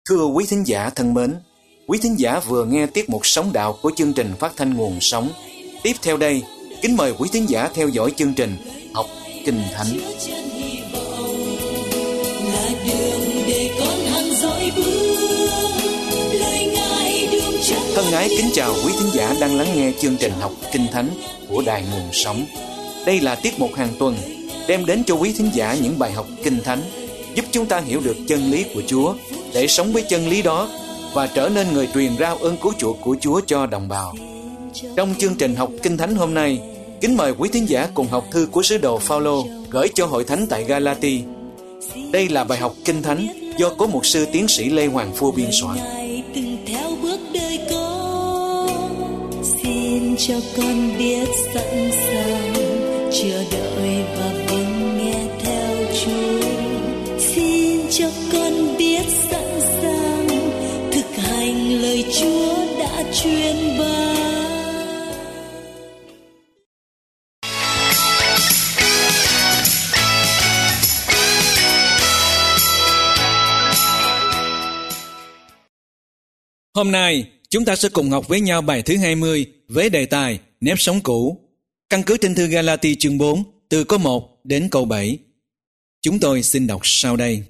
Thưa quý thính giả thân mến, quý thính giả vừa nghe tiết mục Sống Đạo của chương trình phát thanh Nguồn Sống. Tiếp theo đây, kính mời quý thính giả theo dõi chương trình Học Kinh Thánh. Thân ái kính chào quý thính giả đang lắng nghe chương trình Học Kinh Thánh của Đài Nguồn Sống. Đây là tiết mục hàng tuần đem đến cho quý thính giả những bài học Kinh Thánh, giúp chúng ta hiểu được chân lý của Chúa, để sống với chân lý đó và trở nên người truyền rao ơn cứu chuộc của Chúa cho đồng bào. Trong chương trình Học Kinh Thánh hôm nay, kính mời quý thính giả cùng học thư của sứ đồ Phao-lô gửi cho hội thánh tại Ga-la-ti. Đây là bài học Kinh Thánh do cố mục sư tiến sĩ Lê Hoàng Phu biên soạn. Xin cho con biết sẵn sàng chờ đợi và vâng nghe theo Chúa. Xin cho con biết sẵn sàng thực hành lời Chúa đã truyền ban. Hôm nay, chúng ta sẽ cùng học với nhau bài thứ 20 với đề tài nếp sống cũ, căn cứ trên thư Ga-la-ti chương 4 từ câu 1 đến câu 7. Chúng tôi xin đọc sau đây.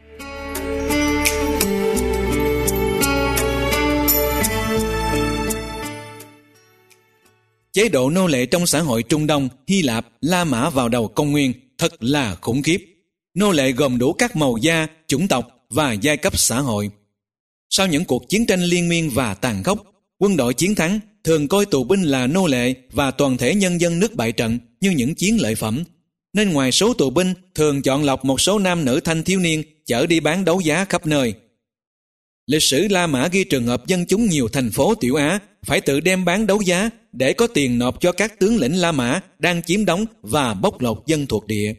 Chế độ nô lệ trong xã hội Trung Đông, Hy Lạp, La Mã vào đầu công nguyên thật là khủng khiếp. Nô lệ gồm đủ các màu da, chủng tộc và giai cấp xã hội. Sau những cuộc chiến tranh liên miên và tàn khốc, quân đội chiến thắng thường coi tù binh là nô lệ và toàn thể nhân dân nước bại trận như những chiến lợi phẩm. Nên ngoài số tù binh, thường chọn lọc một số nam nữ thanh thiếu niên chở đi bán đấu giá khắp nơi. Lịch sử La Mã ghi trường hợp dân chúng nhiều thành phố Tiểu Á phải tự đem bán đấu giá để có tiền nộp cho các tướng lĩnh La Mã đang chiếm đóng và bóc lột dân thuộc địa.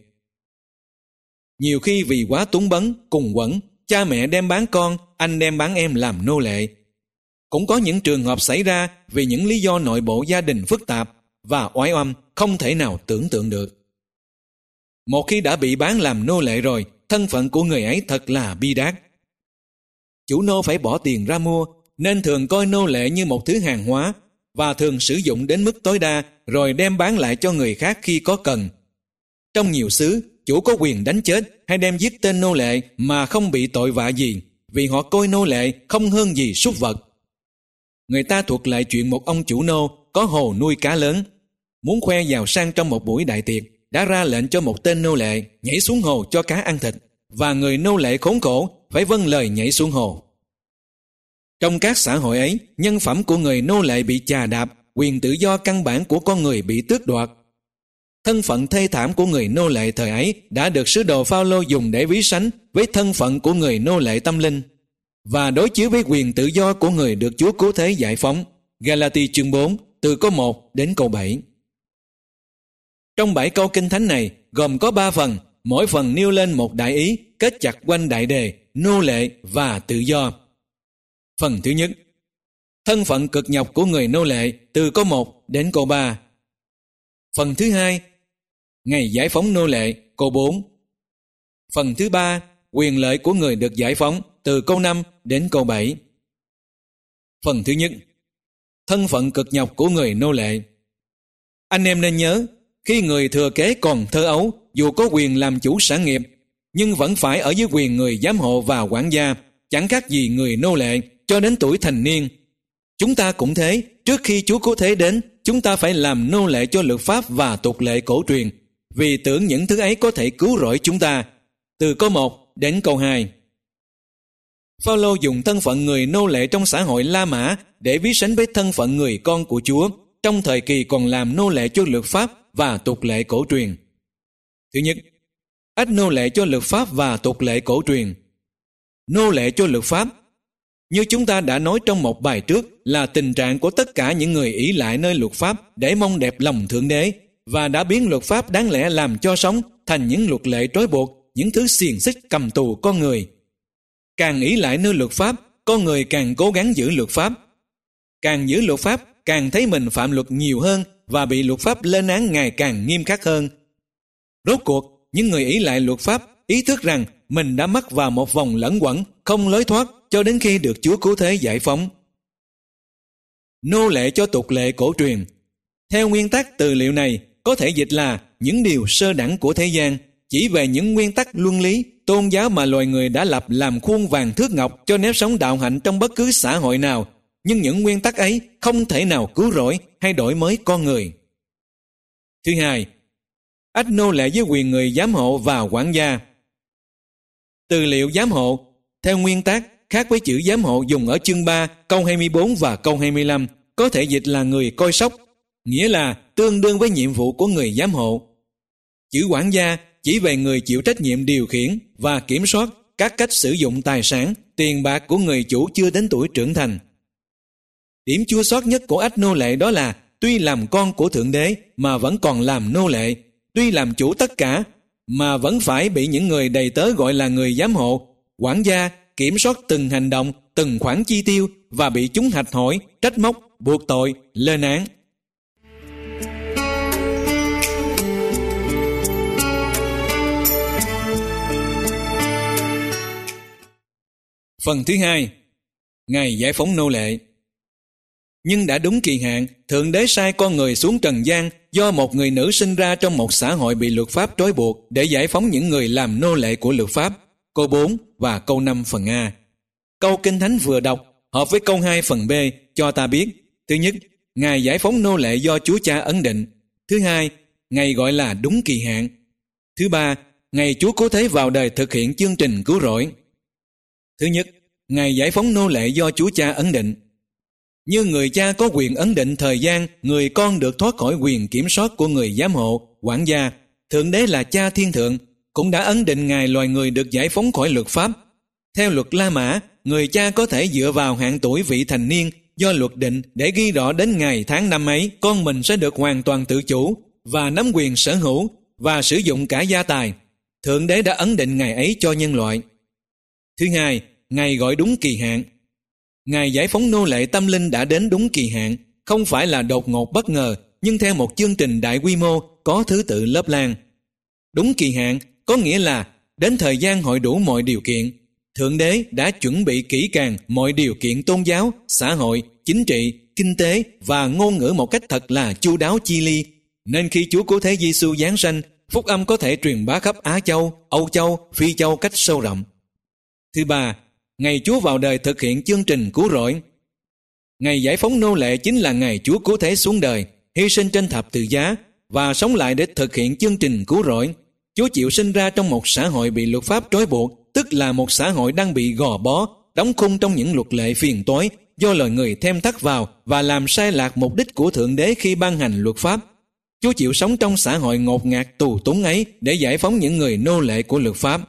Nhiều khi vì quá túng bấn, cùng quẫn, cha mẹ đem bán con, anh đem bán em làm nô lệ. Cũng có những trường hợp xảy ra vì những lý do nội bộ gia đình phức tạp và oái oăm không thể nào tưởng tượng được. Một khi đã bị bán làm nô lệ rồi, thân phận của người ấy thật là bi đát. Chủ nô phải bỏ tiền ra mua, nên thường coi nô lệ như một thứ hàng hóa và thường sử dụng đến mức tối đa rồi đem bán lại cho người khác khi có cần. Trong nhiều xứ, chủ có quyền đánh chết hay đem giết tên nô lệ mà không bị tội vạ gì, vì họ coi nô lệ không hơn gì súc vật. Người ta thuật lại chuyện một ông chủ nô có hồ nuôi cá lớn. Muốn khoe giàu sang trong một buổi đại tiệc, đã ra lệnh cho một tên nô lệ nhảy xuống hồ cho cá ăn thịt, và người nô lệ khốn khổ phải vâng lời nhảy xuống hồ. Trong các xã hội ấy, nhân phẩm của người nô lệ bị chà đạp, quyền tự do căn bản của con người bị tước đoạt. Thân phận thê thảm của người nô lệ thời ấy đã được sứ đồ Phao-lô dùng để ví sánh với thân phận của người nô lệ tâm linh và đối chiếu với quyền tự do của người được Chúa cứu thế giải phóng. Ga-la-ti chương 4 từ câu 1 đến câu 7. Trong 7 câu Kinh Thánh này gồm có 3 phần, mỗi phần nêu lên một đại ý kết chặt quanh đại đề nô lệ và tự do. Phần thứ nhất, thân phận cực nhọc của người nô lệ từ câu 1 đến câu 3. Phần thứ hai, ngày giải phóng nô lệ câu 4. Phần thứ ba, quyền lợi của người được giải phóng từ câu 5 đến câu 7. Phần thứ nhất, thân phận cực nhọc của người nô lệ. Anh em nên nhớ, khi người thừa kế còn thơ ấu, dù có quyền làm chủ sản nghiệp, nhưng vẫn phải ở dưới quyền người giám hộ và quản gia, chẳng khác gì người nô lệ cho đến tuổi thành niên. Chúng ta cũng thế, trước khi Chúa cứu thế đến, chúng ta phải làm nô lệ cho luật pháp và tục lệ cổ truyền, vì tưởng những thứ ấy có thể cứu rỗi chúng ta. Từ câu 1 đến câu 2. Phao-lô dùng thân phận người nô lệ trong xã hội La Mã để ví sánh với thân phận người con của Chúa trong thời kỳ còn làm nô lệ cho luật pháp và tục lệ cổ truyền. Thứ nhất, ách nô lệ cho luật pháp và tục lệ cổ truyền. Nô lệ cho luật pháp, như chúng ta đã nói trong một bài trước, là tình trạng của tất cả những người ỷ lại nơi luật pháp để mong đẹp lòng Thượng Đế và đã biến luật pháp đáng lẽ làm cho sống thành những luật lệ trói buộc, những thứ xiềng xích cầm tù con người. Càng ỷ lại nơi luật pháp, con người càng cố gắng giữ luật pháp. Càng giữ luật pháp, càng thấy mình phạm luật nhiều hơn và bị luật pháp lên án ngày càng nghiêm khắc hơn. Rốt cuộc, những người ỷ lại luật pháp ý thức rằng mình đã mắc vào một vòng lẩn quẩn không lối thoát cho đến khi được Chúa Cứu Thế giải phóng. Nô lệ cho tục lệ cổ truyền. Theo nguyên tắc, từ liệu này có thể dịch là những điều sơ đẳng của thế gian, chỉ về những nguyên tắc luân lý, tôn giáo mà loài người đã lập làm khuôn vàng thước ngọc cho nếp sống đạo hạnh trong bất cứ xã hội nào, nhưng những nguyên tắc ấy không thể nào cứu rỗi hay đổi mới con người. Thứ hai, ách nô lệ với quyền người giám hộ và quản gia. Từ liệu giám hộ, theo nguyên tắc, khác với chữ giám hộ dùng ở chương 3, câu 24 và câu 25, có thể dịch là người coi sóc, nghĩa là tương đương với nhiệm vụ của người giám hộ. Chữ quản gia chỉ về người chịu trách nhiệm điều khiển và kiểm soát các cách sử dụng tài sản, tiền bạc của người chủ chưa đến tuổi trưởng thành. Điểm chua xót nhất của ách nô lệ đó là tuy làm con của Thượng Đế mà vẫn còn làm nô lệ, tuy làm chủ tất cả mà vẫn phải bị những người đầy tớ gọi là người giám hộ, quản gia kiểm soát từng hành động, từng khoản chi tiêu và bị chúng hạch hỏi, trách móc, buộc tội, lên án. Phần thứ hai, ngày giải phóng nô lệ. Nhưng đã đúng kỳ hạn, Thượng Đế sai con người xuống trần gian do một người nữ sinh ra trong một xã hội bị luật pháp trói buộc để giải phóng những người làm nô lệ của luật pháp. Câu 4 và câu 5 phần A. Câu Kinh Thánh vừa đọc hợp với câu 2 phần B cho ta biết: thứ nhất, ngày giải phóng nô lệ do Chúa Cha ấn định. Thứ hai, ngày gọi là đúng kỳ hạn. Thứ ba, ngày Chúa Cứu Thế vào đời thực hiện chương trình cứu rỗi. Thứ nhất, ngày giải phóng nô lệ do Chúa Cha ấn định. Như người cha có quyền ấn định thời gian người con được thoát khỏi quyền kiểm soát của người giám hộ, quản gia, Thượng Đế là Cha Thiên Thượng cũng đã ấn định ngày loài người được giải phóng khỏi luật pháp. Theo luật La Mã, người cha có thể dựa vào hạn tuổi vị thành niên do luật định để ghi rõ đến ngày tháng năm ấy con mình sẽ được hoàn toàn tự chủ và nắm quyền sở hữu và sử dụng cả gia tài. Thượng Đế đã ấn định ngày ấy cho nhân loại. Thứ hai, ngày gọi đúng kỳ hạn. Ngày giải phóng nô lệ tâm linh đã đến đúng kỳ hạn, không phải là đột ngột bất ngờ, nhưng theo một chương trình đại quy mô có thứ tự lớp lan. Đúng kỳ hạn có nghĩa là đến thời gian hội đủ mọi điều kiện. Thượng Đế đã chuẩn bị kỹ càng mọi điều kiện tôn giáo, xã hội, chính trị, kinh tế và ngôn ngữ một cách thật là chu đáo chi li, nên khi Chúa Cứu Thế Giêsu giáng sanh, phúc âm có thể truyền bá khắp Á Châu, Âu Châu, Phi Châu cách sâu rộng. Thứ ba, ngày Chúa vào đời thực hiện chương trình cứu rỗi. Ngày giải phóng nô lệ chính là ngày Chúa Cứu Thế xuống đời, hy sinh trên thập tự giá và sống lại để thực hiện chương trình cứu rỗi. Chúa chịu sinh ra trong một xã hội bị luật pháp trói buộc, tức là một xã hội đang bị gò bó, đóng khung trong những luật lệ phiền toái do loài người thêm thắt vào và làm sai lạc mục đích của Thượng Đế khi ban hành luật pháp. Chúa chịu sống trong xã hội ngột ngạt tù túng ấy để giải phóng những người nô lệ của luật pháp.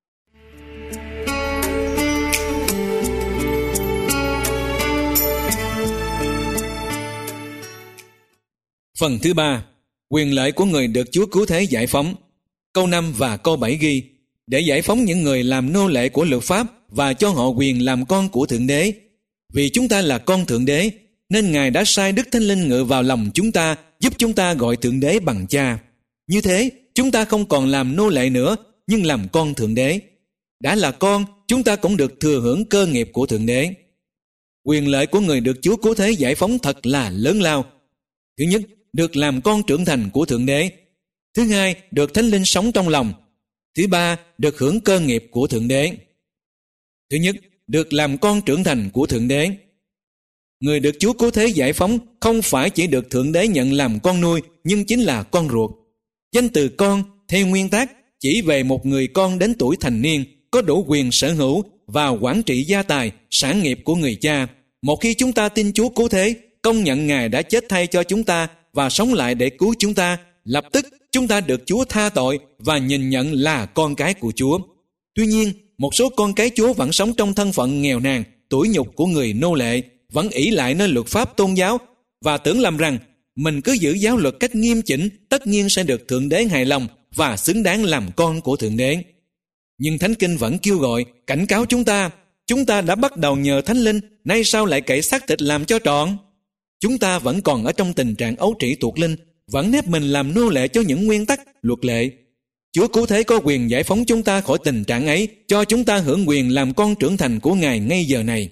Phần thứ ba, quyền lợi của người được Chúa Cứu Thế giải phóng. Câu 5 và câu 7 ghi: để giải phóng những người làm nô lệ của luật pháp và cho họ quyền làm con của Thượng Đế. Vì chúng ta là con Thượng Đế, nên Ngài đã sai Đức Thánh Linh ngự vào lòng chúng ta, giúp chúng ta gọi Thượng Đế bằng Cha. Như thế, chúng ta không còn làm nô lệ nữa, nhưng làm con Thượng Đế. Đã là con, chúng ta cũng được thừa hưởng cơ nghiệp của Thượng Đế. Quyền lợi của người được Chúa Cứu Thế giải phóng thật là lớn lao. Thứ nhất, được làm con trưởng thành của Thượng Đế. Thứ hai, được Thánh Linh sống trong lòng. Thứ ba, được hưởng cơ nghiệp của Thượng Đế. Thứ nhất, được làm con trưởng thành của Thượng Đế. Người được Chúa Cứu Thế giải phóng không phải chỉ được Thượng Đế nhận làm con nuôi, nhưng chính là con ruột. Danh từ con, theo nguyên tắc, chỉ về một người con đến tuổi thành niên, có đủ quyền sở hữu và quản trị gia tài, sản nghiệp của người cha. Một khi chúng ta tin Chúa Cứu Thế, công nhận Ngài đã chết thay cho chúng ta và sống lại để cứu chúng ta, lập tức chúng ta được Chúa tha tội và nhìn nhận là con cái của Chúa. Tuy nhiên, một số con cái Chúa vẫn sống trong thân phận nghèo nàn, tủi nhục của người nô lệ, vẫn ỷ lại nơi luật pháp tôn giáo và tưởng lầm rằng mình cứ giữ giáo luật cách nghiêm chỉnh, tất nhiên sẽ được Thượng Đế hài lòng và xứng đáng làm con của Thượng Đế. Nhưng Thánh Kinh vẫn kêu gọi, cảnh cáo chúng ta đã bắt đầu nhờ Thánh Linh, nay sao lại cậy xác thịt làm cho trọn? Chúng ta vẫn còn ở trong tình trạng ấu trĩ tuột linh, vẫn nép mình làm nô lệ cho những nguyên tắc, luật lệ. Chúa Cứu Thế có quyền giải phóng chúng ta khỏi tình trạng ấy, cho chúng ta hưởng quyền làm con trưởng thành của Ngài ngay giờ này.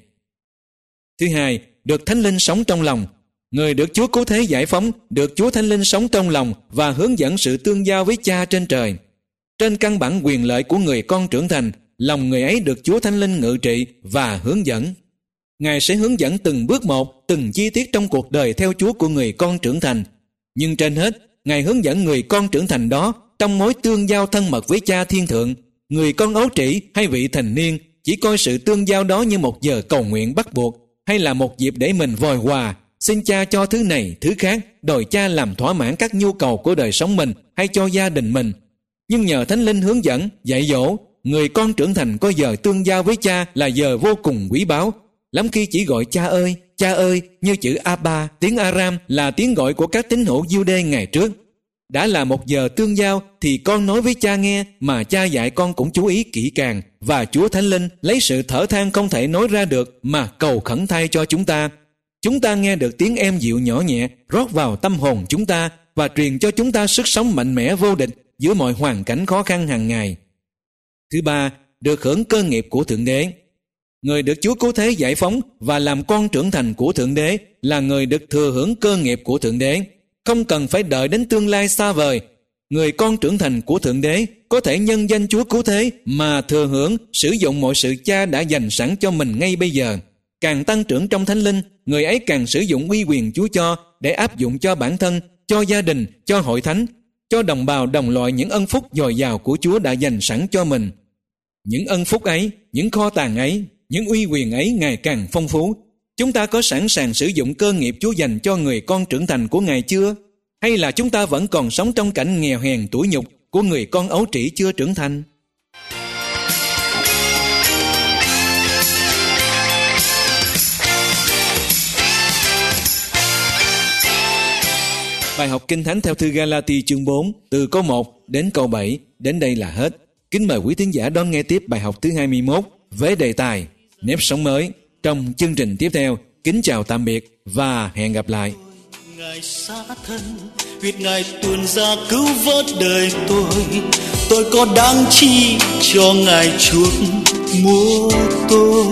Thứ hai, được Thánh Linh sống trong lòng. Người được Chúa Cứu Thế giải phóng, được Chúa Thánh Linh sống trong lòng và hướng dẫn sự tương giao với Cha trên trời. Trên căn bản quyền lợi của người con trưởng thành, lòng người ấy được Chúa Thánh Linh ngự trị và hướng dẫn. Ngài sẽ hướng dẫn từng bước một, từng chi tiết trong cuộc đời theo Chúa của người con trưởng thành. Nhưng trên hết, Ngài hướng dẫn người con trưởng thành đó trong mối tương giao thân mật với Cha thiên thượng. Người con ấu trĩ hay vị thành niên chỉ coi sự tương giao đó như một giờ cầu nguyện bắt buộc, hay là một dịp để mình vòi hòa, xin Cha cho thứ này, thứ khác, đòi Cha làm thỏa mãn các nhu cầu của đời sống mình hay cho gia đình mình. Nhưng nhờ Thánh Linh hướng dẫn, dạy dỗ, người con trưởng thành có giờ tương giao với Cha là giờ vô cùng quý báu. Lắm khi chỉ gọi cha ơi, như chữ Abba, tiếng Aram là tiếng gọi của các tín hữu Giu-đê ngày trước. Đã là một giờ tương giao thì con nói với Cha nghe, mà Cha dạy con cũng chú ý kỹ càng, và Chúa Thánh Linh lấy sự thở than không thể nói ra được mà cầu khẩn thay cho chúng ta. Chúng ta nghe được tiếng êm dịu nhỏ nhẹ rót vào tâm hồn chúng ta và truyền cho chúng ta sức sống mạnh mẽ vô địch giữa mọi hoàn cảnh khó khăn hàng ngày. Thứ ba, được hưởng cơ nghiệp của Thượng Đế. Người được Chúa Cứu Thế giải phóng và làm con trưởng thành của Thượng Đế là người được thừa hưởng cơ nghiệp của Thượng Đế, không cần phải đợi đến tương lai xa vời. Người con trưởng thành của Thượng Đế có thể nhân danh Chúa Cứu Thế mà thừa hưởng, sử dụng mọi sự Cha đã dành sẵn cho mình ngay bây giờ. Càng tăng trưởng trong Thánh Linh, người ấy càng sử dụng uy quyền Chúa cho để áp dụng cho bản thân, cho gia đình, cho hội thánh, cho đồng bào đồng loại những ân phúc dồi dào của Chúa đã dành sẵn cho mình. Những ân phúc ấy, những kho tàng ấy, những uy quyền ấy ngày càng phong phú. Chúng ta có sẵn sàng sử dụng cơ nghiệp Chúa dành cho người con trưởng thành của Ngài chưa? Hay là chúng ta vẫn còn sống trong cảnh nghèo hèn tủi nhục của người con ấu trĩ chưa trưởng thành? Bài học Kinh Thánh theo thư Galati chương 4 từ câu 1 đến câu 7 đến đây là hết. Kính mời quý thính giả đón nghe tiếp bài học thứ 21 với đề tài Nếp sống mới trong chương trình tiếp theo. Kính chào tạm biệt và hẹn gặp lại. Ngài xá thân, huyết Ngài tuôn ra cứu vớt đời tôi có đáng chi cho Ngài chuộc mua tôi.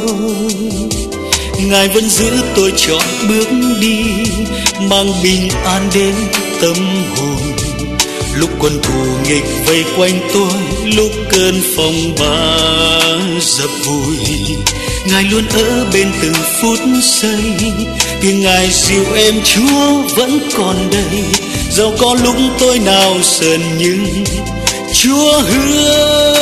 Ngài vẫn giữ tôi chọn bước đi, mang bình an đến tâm hồn. Lúc quân thù nghịch vây quanh tôi, lúc cơn phong ba dập vùi, Ngài luôn ở bên từng phút giây. Tiếng Ngài dìu em Chúa vẫn còn đây, dẫu có lúc tôi nào sờn nhưng Chúa hứa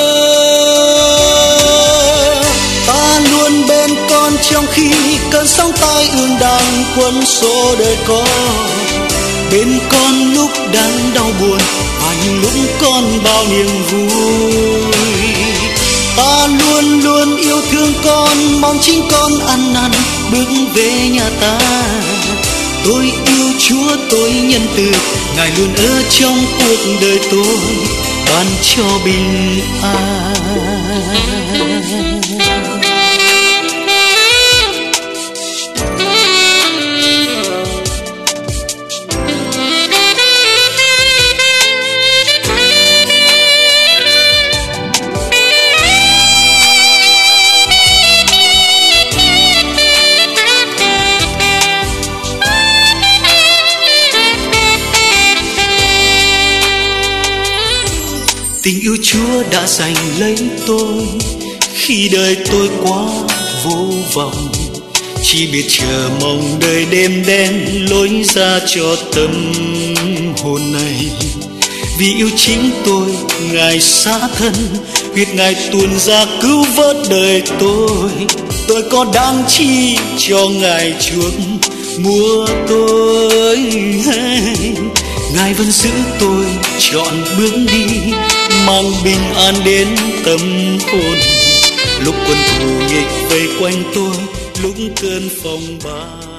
ta luôn bên con trong khi cơn sóng tai ương đang cuốn xô đời con. Bên con lúc đang đau buồn và những lúc con bao niềm vui. Ta luôn luôn yêu thương con, mong chính con ăn năn bước về nhà ta. Tôi yêu Chúa, tôi nhân từ, Ngài luôn ở trong cuộc đời tôi, ban cho bình an. Tình yêu Chúa đã giành lấy tôi khi đời tôi quá vô vọng, chỉ biết chờ mong đời đêm đen lối ra cho tâm hồn này. Vì yêu chính tôi, Ngài xá thân, huyết Ngài tuôn ra cứu vớt đời tôi có đáng chi cho Ngài chuộc mua tôi. Ngài vẫn giữ tôi chọn bước đi, mang bình an đến tâm hồn. Lúc quân thù nghịch vây quanh tôi, lúc cơn phong ba